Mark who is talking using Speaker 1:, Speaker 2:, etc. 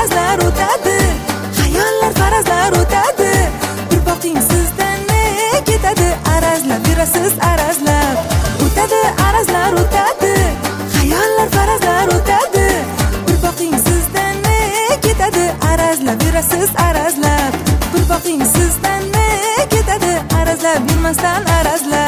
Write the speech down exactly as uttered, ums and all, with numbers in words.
Speaker 1: arazlar o'tadi, xayollar farazlar o'tadi. Bir boqing sizdan ne ketadi, arazlab yurasiz arazlab. O'tadi arazlar o'tadi, xayollar farazlar o'tadi. Bir boqing sizdan ne ketadi, arazlab yurasiz arazlab. Bir boqing sizdan ne ketadi, arazlab yurmasdan arazlab.